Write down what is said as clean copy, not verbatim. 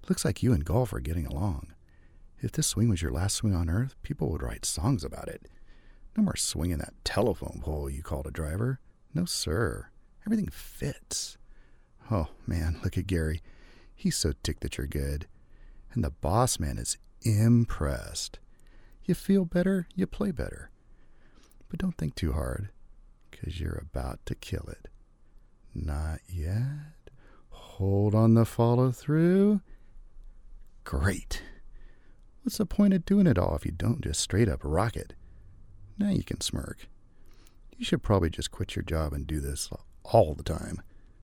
Looks like you and golf are getting along. If this swing was your last swing on Earth, people would write songs about it. No more swinging that telephone pole you called a driver. No, sir. Everything fits. Oh, man, look at Gary. He's so ticked that you're good. And the boss man is impressed. You feel better, you play better. But don't think too hard, 'cause you're about to kill it. Not yet. Hold on the follow through. Great. What's the point of doing it all if you don't just straight up rock it? Now you can smirk. You should probably just quit your job and do this all the time.